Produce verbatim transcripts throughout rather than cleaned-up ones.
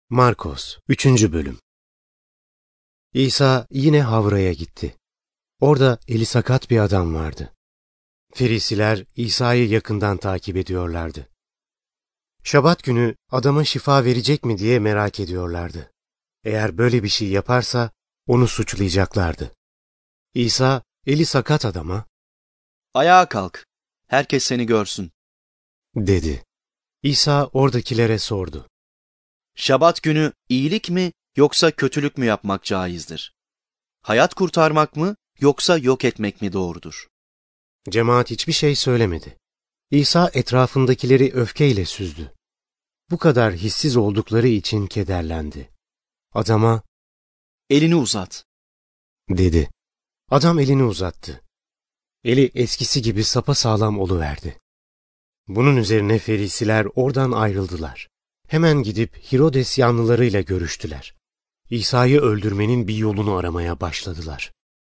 Markos üçüncü Bölüm. İsa yine Havra'ya gitti. Orada eli sakat bir adam vardı. Ferisiler İsa'yı yakından takip ediyorlardı. Şabat günü adama şifa verecek mi diye merak ediyorlardı. Eğer böyle bir şey yaparsa onu suçlayacaklardı. İsa eli sakat adama "Ayağa kalk, herkes seni görsün," dedi. İsa oradakilere sordu. "Şabat günü iyilik mi yoksa kötülük mü yapmak caizdir? Hayat kurtarmak mı yoksa yok etmek mi doğrudur?" Cemaat hiçbir şey söylemedi. İsa etrafındakileri öfkeyle süzdü. Bu kadar hissiz oldukları için kederlendi. Adama "Elini uzat." dedi. Adam elini uzattı. Eli eskisi gibi sapasağlam oluverdi. Bunun üzerine Ferisiler oradan ayrıldılar. Hemen gidip Herodes yanlılarıyla görüştüler. İsa'yı öldürmenin bir yolunu aramaya başladılar.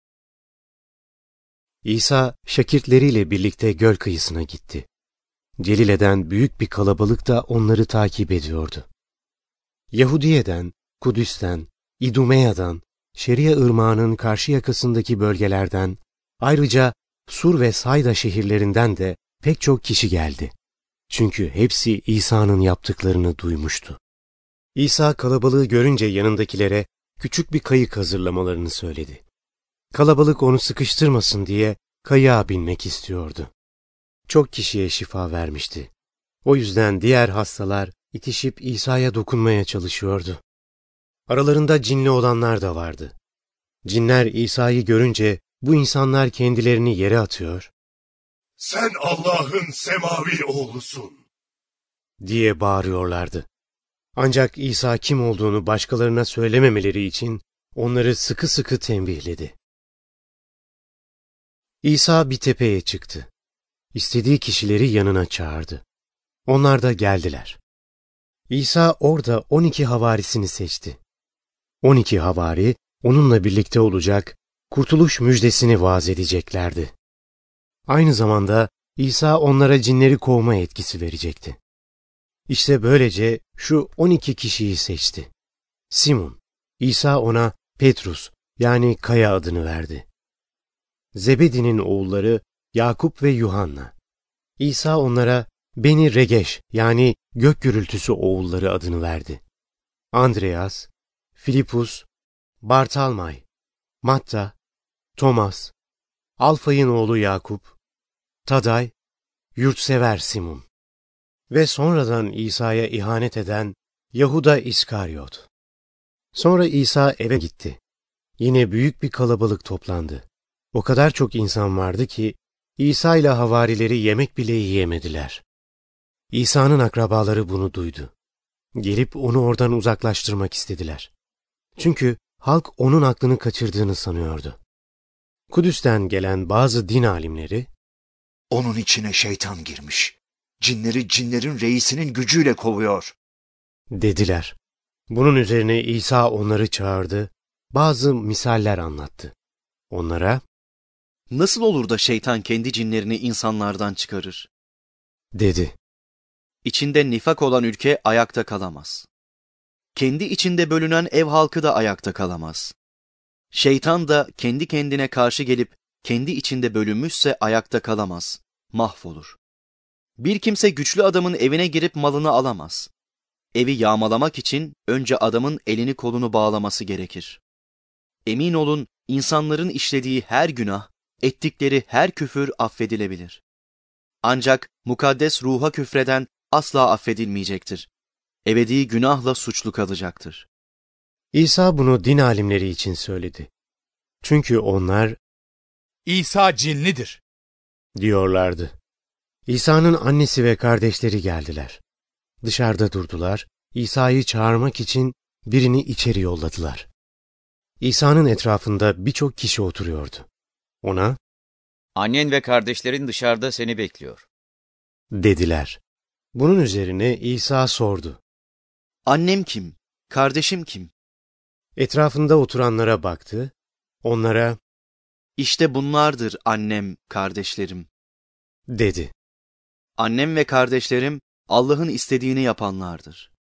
İsa şakirtleriyle birlikte göl kıyısına gitti. Celile'den büyük bir kalabalık da onları takip ediyordu. Yahudiye'den, Kudüs'ten, İdumeya'dan, Şeria ırmağının karşı yakasındaki bölgelerden, ayrıca Sur ve Sayda şehirlerinden de pek çok kişi geldi. Çünkü hepsi İsa'nın yaptıklarını duymuştu. İsa kalabalığı görünce yanındakilere küçük bir kayık hazırlamalarını söyledi. Kalabalık onu sıkıştırmasın diye kayığa binmek istiyordu. Çok kişiye şifa vermişti. O yüzden diğer hastalar itişip İsa'ya dokunmaya çalışıyordu. Aralarında cinli olanlar da vardı. Cinler İsa'yı görünce bu insanlar kendilerini yere atıyor, "Sen Allah'ın semavi oğlusun," diye bağırıyorlardı. Ancak İsa kim olduğunu başkalarına söylememeleri için onları sıkı sıkı tembihledi. İsa bir tepeye çıktı. İstediği kişileri yanına çağırdı. Onlar da geldiler. İsa orada on iki havarisini seçti. On iki havari onunla birlikte olacak, kurtuluş müjdesini vaaz edeceklerdi. Aynı zamanda İsa onlara cinleri kovma etkisi verecekti. İşte böylece şu on iki kişiyi seçti. Simon, İsa ona Petrus yani Kaya adını verdi. Zebedi'nin oğulları Yakup ve Yuhanna. İsa onlara Beni Regeş yani gök gürültüsü oğulları adını verdi. Andreas, Filipus, Bartalmay, Matta, Thomas, Alfay'ın oğlu Yakup, Taday, yurtsever Simon ve sonradan İsa'ya ihanet eden Yahuda İskaryot. Sonra İsa eve gitti. Yine büyük bir kalabalık toplandı. O kadar çok insan vardı ki İsa ile havarileri yemek bile yiyemediler. İsa'nın akrabaları bunu duydu. Gelip onu oradan uzaklaştırmak istediler. Çünkü halk onun aklını kaçırdığını sanıyordu. Kudüs'ten gelen bazı din alimleri, "Onun içine şeytan girmiş. Cinleri cinlerin reisinin gücüyle kovuyor," dediler. Bunun üzerine İsa onları çağırdı, bazı misaller anlattı. Onlara, "Nasıl olur da şeytan kendi cinlerini insanlardan çıkarır? dedi. İçinde nifak olan ülke ayakta kalamaz. Kendi içinde bölünen ev halkı da ayakta kalamaz. Şeytan da kendi kendine karşı gelip kendi içinde bölünmüşse ayakta kalamaz, mahvolur. Bir kimse güçlü adamın evine girip malını alamaz. Evi yağmalamak için önce adamın elini kolunu bağlaması gerekir. Emin olun, insanların işlediği her günah, ettikleri her küfür affedilebilir. Ancak mukaddes ruha küfreden asla affedilmeyecektir. Ebedi günahla suçlu kalacaktır." İsa bunu din alimleri için söyledi. Çünkü onlar "İsa cinlidir," diyorlardı. İsa'nın annesi ve kardeşleri geldiler. Dışarıda durdular, İsa'yı çağırmak için birini içeri yolladılar. İsa'nın etrafında birçok kişi oturuyordu. Ona, "Annen ve kardeşlerin dışarıda seni bekliyor," dediler. Bunun üzerine İsa sordu. "Annem kim? Kardeşim kim?" Etrafında oturanlara baktı, onlara, "İşte bunlardır annem, kardeşlerim. dedi. Annem ve kardeşlerim Allah'ın istediğini yapanlardır."